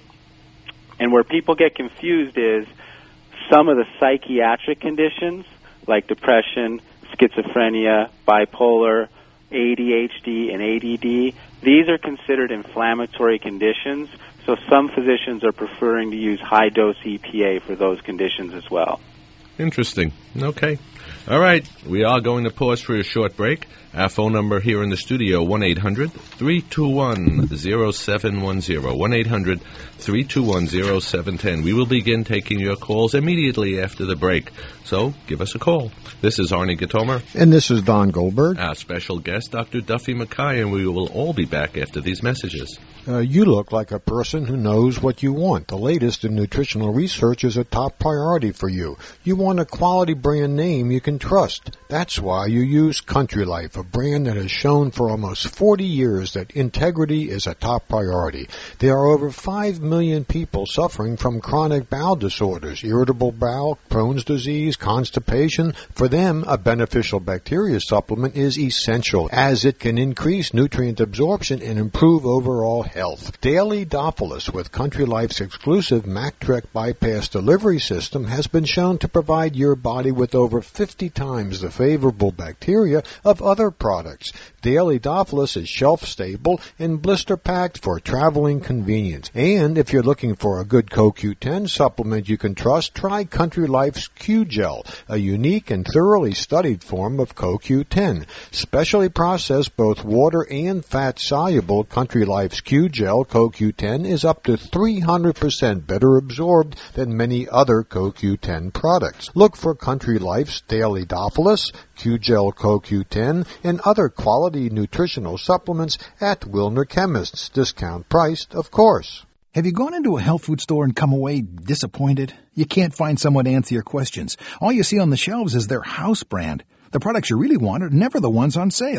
[SPEAKER 5] and where people get confused is some of the psychiatric conditions like depression, schizophrenia, bipolar, A D H D, and A D D, these are considered inflammatory conditions. So some physicians are preferring to use high-dose E P A for those conditions as well.
[SPEAKER 3] Interesting. Okay. All right. We are going to pause for a short break. Our phone number here in the studio, one eight hundred three two one zero seven one zero, one eight hundred three two one zero seven one zero. We will begin taking your calls immediately after the break. So give us a call. This is Arnie Gatomer.
[SPEAKER 4] And this is Don Goldberg.
[SPEAKER 3] Our special guest, Doctor Duffy McKay, and we will all be back after these messages.
[SPEAKER 6] Uh, you look like a person who knows what you want. The latest in nutritional research is a top priority for you. You want a quality brand name you can trust. That's why you use Country Life, a brand that has shown for almost forty years that integrity is a top priority. There are over five million people suffering from chronic bowel disorders, irritable bowel, Crohn's disease, constipation. For them, a beneficial bacteria supplement is essential, as it can increase nutrient absorption and improve overall health. Daily Dophilus with Country Life's exclusive MacTrek bypass delivery system has been shown to provide your body with over fifty times the favorable bacteria of other products. Daily Dophilus is shelf-stable and blister-packed for traveling convenience. And if you're looking for a good C O Q ten supplement you can trust, try Country Life's Q-Gel, a unique and thoroughly studied form of C O Q ten. Specially processed, both water and fat-soluble, Country Life's Q-Gel C O Q ten is up to three hundred percent better absorbed than many other C O Q ten products. Look for Country Life's Daily Dophilus, Q-Gel C O Q ten, and other quality nutritional supplements at Wilner Chemists, discount priced, of course.
[SPEAKER 2] Have you gone into a health food store and come away disappointed? You can't find someone to answer your questions. All you see on the shelves is their house brand. The products you really want are never the ones on sale.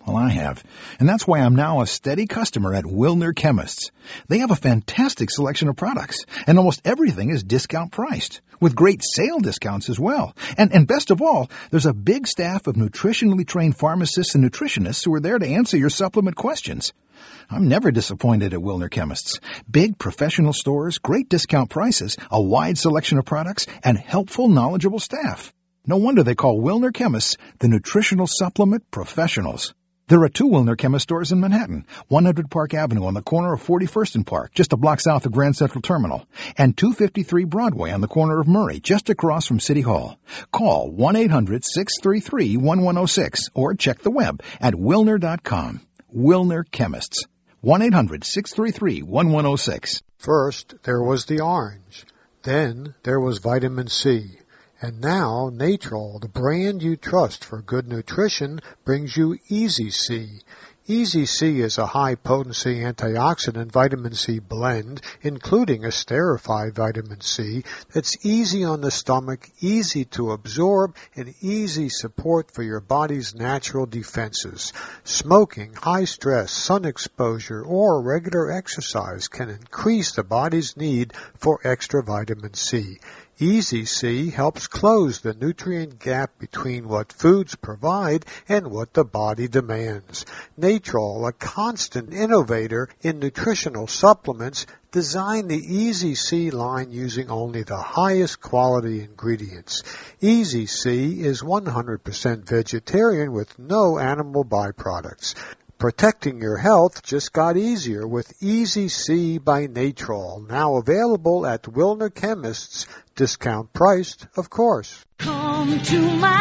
[SPEAKER 2] Well, I have. And that's why I'm now a steady customer at Wilner Chemists. They have a fantastic selection of products, and almost everything is discount priced, with great sale discounts as well. And, and best of all, there's a big staff of nutritionally trained pharmacists and nutritionists who are there to answer your supplement questions. I'm never disappointed at Wilner Chemists. Big professional stores, great discount prices, a wide selection of products, and helpful, knowledgeable staff. No wonder they call Wilner Chemists the nutritional supplement professionals. There are two Wilner Chemist stores in Manhattan, one hundred Park Avenue on the corner of forty-first and Park, just a block south of Grand Central Terminal, and two fifty-three Broadway on the corner of Murray, just across from City Hall. Call one eight hundred six three three one one zero six or check the web at wilner dot com. Wilner Chemists. one eight hundred six three three one one zero six.
[SPEAKER 6] First, there was the orange. Then, there was vitamin C. And now, Natrol, the brand you trust for good nutrition, brings you Easy C. Easy C is a high-potency antioxidant vitamin C blend, including esterified vitamin C, that's easy on the stomach, easy to absorb, and easy support for your body's natural defenses. Smoking, high stress, sun exposure, or regular exercise can increase the body's need for extra vitamin C. Easy C helps close the nutrient gap between what foods provide and what the body demands. Natrol, a constant innovator in nutritional supplements, designed the Easy C line using only the highest quality ingredients. Easy C is one hundred percent vegetarian with no animal byproducts. Protecting your health just got easier with Easy C by Natrol, now available at Wilner Chemists, discount priced, of course.
[SPEAKER 11] Come to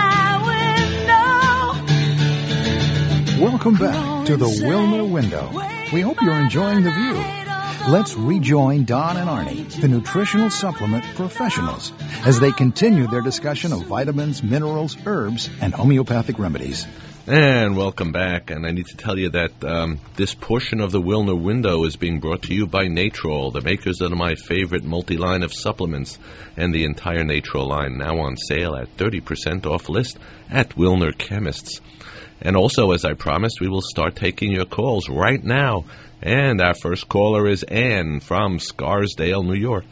[SPEAKER 11] my window.
[SPEAKER 2] Welcome back to the Wilner Window. We hope you're enjoying the view. Let's rejoin Don and Arnie, the nutritional supplement professionals, as they continue their discussion of vitamins, minerals, herbs, and homeopathic remedies.
[SPEAKER 3] And welcome back. And I need to tell you that um, this portion of the Wilner Window is being brought to you by Natrol, the makers of my favorite multi-line of supplements, and the entire Natrol line now on sale at thirty percent off list at Wilner Chemists. And also, as I promised, we will start taking your calls right now. And our first caller is Ann from Scarsdale, New York.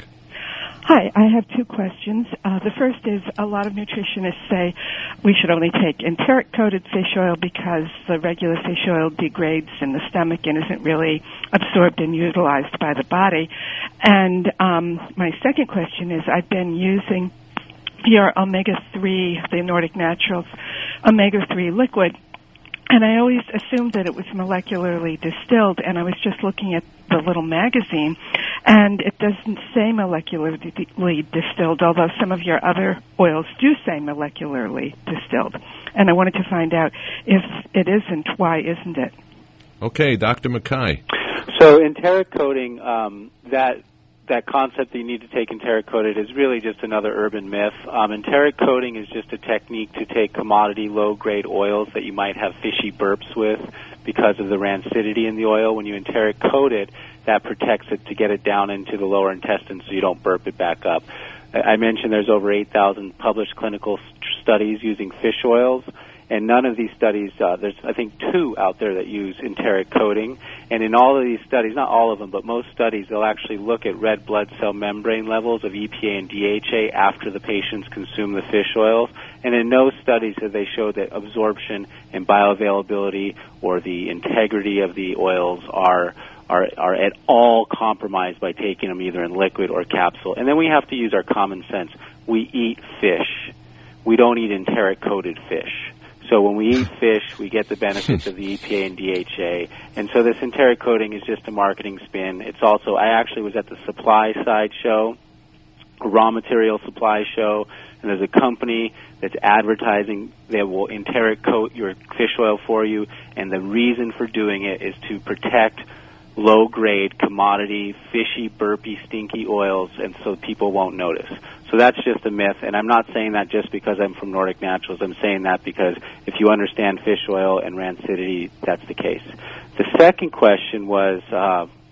[SPEAKER 15] Hi, I have two questions. Uh, the first is a lot of nutritionists say we should only take enteric-coated fish oil because the regular fish oil degrades in the stomach and isn't really absorbed and utilized by the body. And um, my second question is I've been using your omega three, the Nordic Naturals omega three liquid, and I always assumed that it was molecularly distilled, and I was just looking at the little magazine, and it doesn't say molecularly distilled, although some of your other oils do say molecularly distilled. And I wanted to find out if it isn't, why isn't it?
[SPEAKER 3] Okay, Doctor Mackay.
[SPEAKER 5] So enteric coating, um, that that concept that you need to take enteric coated is really just another urban myth. Um, enteric coating is just a technique to take commodity low-grade oils that you might have fishy burps with because of the rancidity in the oil. When you enteric coat it, that protects it to get it down into the lower intestine so you don't burp it back up. I mentioned there's over eight thousand published clinical studies using fish oils, and none of these studies, uh, there's I think two out there that use enteric coating. And in all of these studies, not all of them, but most studies, they'll actually look at red blood cell membrane levels of E P A and D H A after the patients consume the fish oils. And in no studies have they showed that absorption and bioavailability or the integrity of the oils are are are at all compromised by taking them either in liquid or capsule. And then we have to use our common sense. We eat fish. We don't eat enteric-coated fish. So when we eat fish, we get the benefits of the E P A and D H A. And so this enteric coating is just a marketing spin. It's also, I actually was at the supply side show, a raw material supply show, and there's a company that's advertising that will enteric coat your fish oil for you, and the reason for doing it is to protect low-grade, commodity, fishy, burpy, stinky oils, and so people won't notice. So that's just a myth, and I'm not saying that just because I'm from Nordic Naturals. I'm saying that because if you understand fish oil and rancidity, that's the case. The second question was, uh,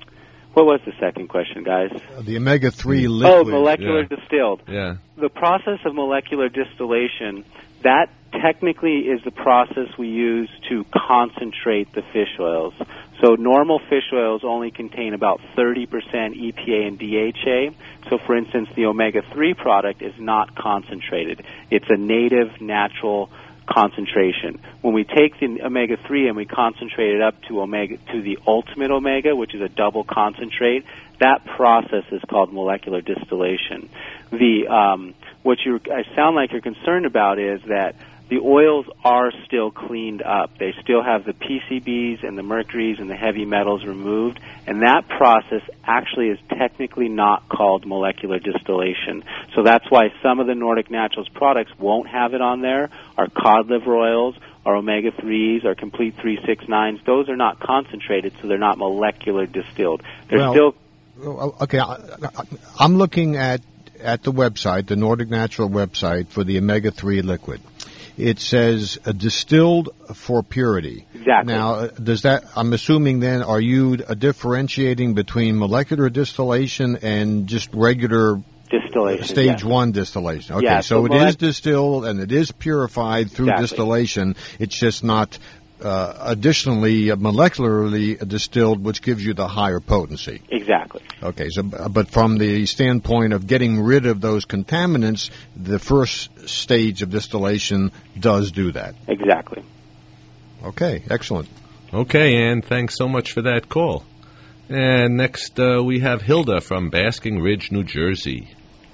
[SPEAKER 5] What was the second question, guys?
[SPEAKER 4] Uh, the omega three liquid.
[SPEAKER 5] Oh, molecular
[SPEAKER 3] Yeah.
[SPEAKER 5] distilled.
[SPEAKER 3] Yeah.
[SPEAKER 5] The process of molecular distillation, that technically is the process we use to concentrate the fish oils. So normal fish oils only contain about thirty percent E P A and D H A. So, for instance, the omega three product is not concentrated. It's a native, natural concentration. When we take the omega three and we concentrate it up to omega to the ultimate omega, which is a double concentrate, that process is called molecular distillation. The um, what you I sound like you're concerned about is that the oils are still cleaned up. They still have the P C Bs and the mercuries and the heavy metals removed, and that process actually is technically not called molecular distillation. So that's why some of the Nordic Naturals products won't have it on there. Our cod liver oils, our omega threes, our complete three six nines, those are not concentrated, so they're not molecular distilled. They're
[SPEAKER 4] Well,
[SPEAKER 5] still...
[SPEAKER 4] Okay, I, I- I'm looking at, at the website, the Nordic Natural website for the omega three liquid. It says uh, distilled for purity.
[SPEAKER 5] Exactly.
[SPEAKER 4] Now, uh, does that? I'm assuming then, are you uh, differentiating between molecular distillation and just regular
[SPEAKER 5] distillation?
[SPEAKER 4] stage
[SPEAKER 5] yes.
[SPEAKER 4] one distillation? Okay,
[SPEAKER 5] Yeah,
[SPEAKER 4] so,
[SPEAKER 5] so
[SPEAKER 4] it
[SPEAKER 5] molec-
[SPEAKER 4] is distilled and it is purified through
[SPEAKER 5] Exactly.
[SPEAKER 4] distillation. It's just not uh, additionally uh, molecularly distilled, which gives you the higher potency.
[SPEAKER 5] Exactly.
[SPEAKER 4] Okay, so but from the standpoint of getting rid of those contaminants, the first stage of distillation does do that.
[SPEAKER 5] Exactly.
[SPEAKER 4] Okay, excellent.
[SPEAKER 3] Okay, Ann, thanks so much for that call. And next uh, we have Hilda from Basking Ridge, New Jersey.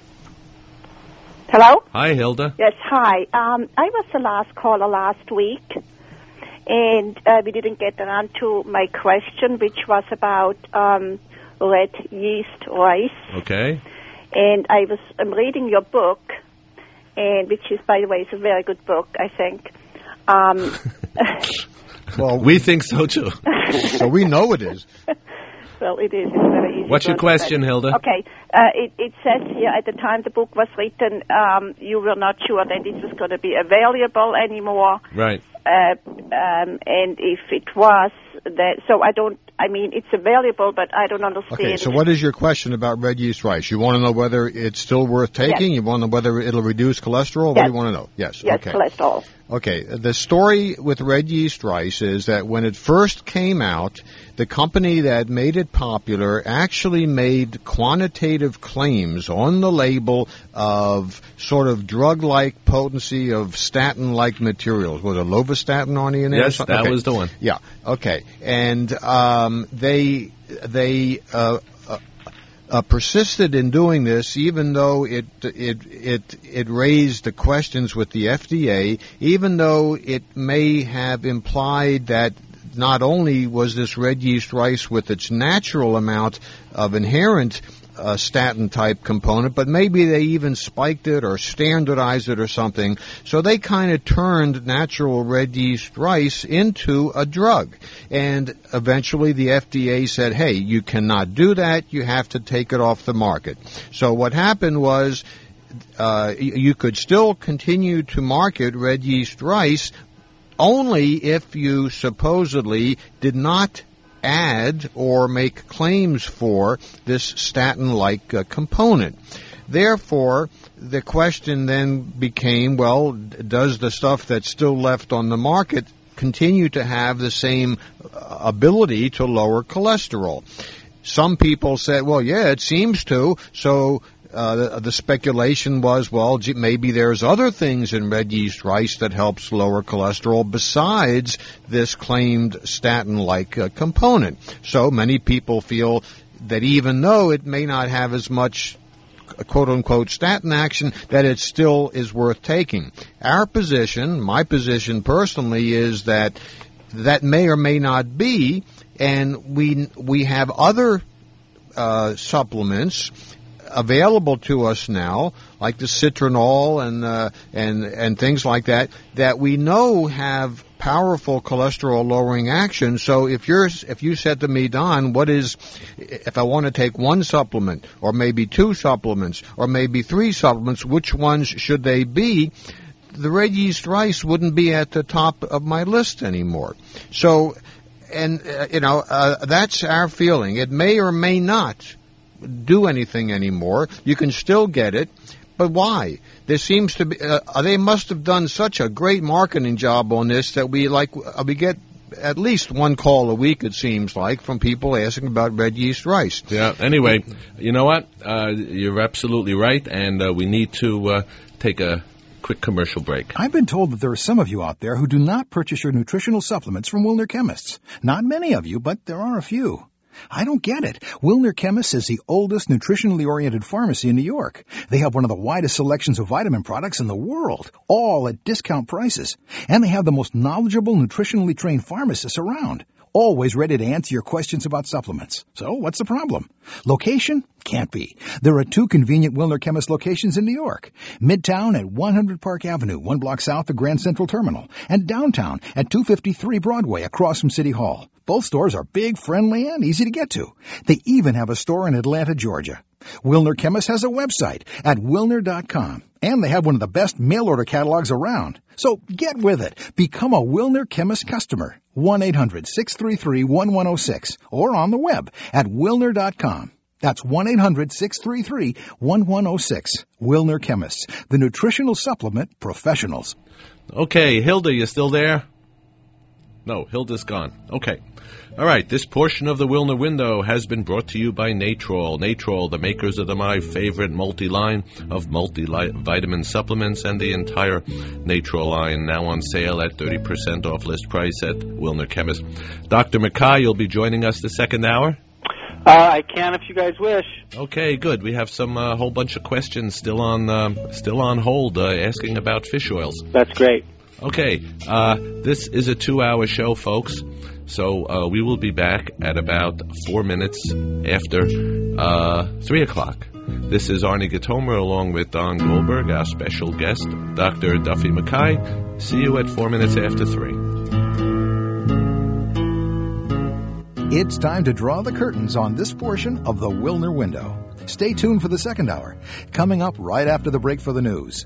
[SPEAKER 16] Hello?
[SPEAKER 3] Hi, Hilda.
[SPEAKER 16] Yes, hi. Um, I was the last caller last week, and uh, we didn't get around to my question, which was about um, red yeast rice.
[SPEAKER 3] Okay.
[SPEAKER 16] And I was I'm reading your book, and which is, by the way, is a very good book, I think. Um,
[SPEAKER 4] Well,
[SPEAKER 3] we think so too.
[SPEAKER 4] So we know it is.
[SPEAKER 16] Well, it is. It's very easy.
[SPEAKER 3] What's
[SPEAKER 16] to
[SPEAKER 3] your question,
[SPEAKER 16] understand.
[SPEAKER 3] Hilda?
[SPEAKER 16] Okay. Uh, it, it says here, at the time the book was written, um, you were not sure that this was going to be available anymore.
[SPEAKER 3] Right.
[SPEAKER 16] Uh, um, and if it was, that, so I don't, I mean, it's available, but I don't understand.
[SPEAKER 4] Okay, so what is your question about red yeast rice? You want to know whether it's still worth taking?
[SPEAKER 16] Yes.
[SPEAKER 4] You want to know whether it'll reduce cholesterol? What
[SPEAKER 16] Yes.
[SPEAKER 4] do you want to know? Yes.
[SPEAKER 16] Yes,
[SPEAKER 4] okay.
[SPEAKER 16] cholesterol.
[SPEAKER 4] Okay, the story with red yeast rice is that when it first came out, the company that made it popular actually made quantitative claims on the label of sort of drug-like potency of statin-like materials. Was it lovastatin on in there?
[SPEAKER 3] Yes, that
[SPEAKER 4] Okay.
[SPEAKER 3] was the one.
[SPEAKER 4] Yeah, okay. And um, they they uh, uh, uh, persisted in doing this, even though it it it it raised the questions with the F D A, even though it may have implied that not only was this red yeast rice with its natural amount of inherent uh, statin-type component, but maybe they even spiked it or standardized it or something. So they kind of turned natural red yeast rice into a drug. And eventually the F D A said, hey, you cannot do that. You have to take it off the market. So what happened was uh, you could still continue to market red yeast rice only if you supposedly did not add or make claims for this statin-like uh, component. Therefore, the question then became, well, does the stuff that's still left on the market continue to have the same ability to lower cholesterol? Some people said, well, yeah, it seems to, so Uh, the, the speculation was, well, gee, maybe there's other things in red yeast rice that helps lower cholesterol besides this claimed statin-like uh, component. So many people feel that even though it may not have as much quote-unquote statin action, that it still is worth taking. Our position, my position personally, is that that may or may not be, and we we have other uh, supplements available to us now, like the citronol and uh, and and things like that, that we know have powerful cholesterol-lowering action. So if you're if you said to me, Don, what is if I want to take one supplement, or maybe two supplements, or maybe three supplements, which ones should they be? The red yeast rice wouldn't be at the top of my list anymore. So and, uh, you know, uh, that's our feeling. It may or may not do anything anymore. You can still get it. But why? There seems to be, uh, they must have done such a great marketing job on this that we, like, uh, we get at least one call a week, it seems like, from people asking about red yeast rice.
[SPEAKER 3] Yeah, anyway, you know what? Uh, you're absolutely right, and uh, we need to uh, take a quick commercial break.
[SPEAKER 2] I've been told that there are some of you out there who do not purchase your nutritional supplements from Wilner Chemists. Not many of you, but there are a few. I don't get it. Wilner Chemists is the oldest nutritionally oriented pharmacy in New York. They have one of the widest selections of vitamin products in the world, all at discount prices. And they have the most knowledgeable, nutritionally trained pharmacists around, always ready to answer your questions about supplements. So what's the problem? Location? Can't be. There are two convenient Wilner Chemist locations in New York. Midtown at one hundred Park Avenue, one block south of Grand Central Terminal, and downtown at two fifty-three Broadway across from City Hall. Both stores are big, friendly, and easy to get to. They even have a store in Atlanta, Georgia. Wilner Chemist has a website at wilner dot com, and they have one of the best mail-order catalogs around. So get with it. Become a Wilner Chemist customer. one eight hundred six three three one one zero six or on the web at wilner dot com. That's one eight hundred six three three one one zero six. Wilner Chemists, the nutritional supplement professionals.
[SPEAKER 3] Okay, Hilda, you still there? No, Hilda's gone. Okay. All right, this portion of the Wilner Window has been brought to you by Natrol. Natrol, the makers of the My Favorite multi-line of multivitamin supplements, and the entire Natrol line now on sale at thirty percent off list price at Wilner Chemist. Doctor McKay, you'll be joining us the second hour?
[SPEAKER 5] Uh, I can if you guys wish.
[SPEAKER 3] Okay, good. We have some uh, whole bunch of questions still on uh, still on hold uh, asking about fish oils.
[SPEAKER 5] That's great.
[SPEAKER 3] Okay, uh, this is a two-hour show, folks, so uh, we will be back at about four minutes after uh, three o'clock. This is Arnie Gatomer along with Don Goldberg, our special guest, Doctor Duffy McKay. See you at four minutes after three.
[SPEAKER 2] It's time to draw the curtains on this portion of the Wilner Window. Stay tuned for the second hour, coming up right after the break for the news.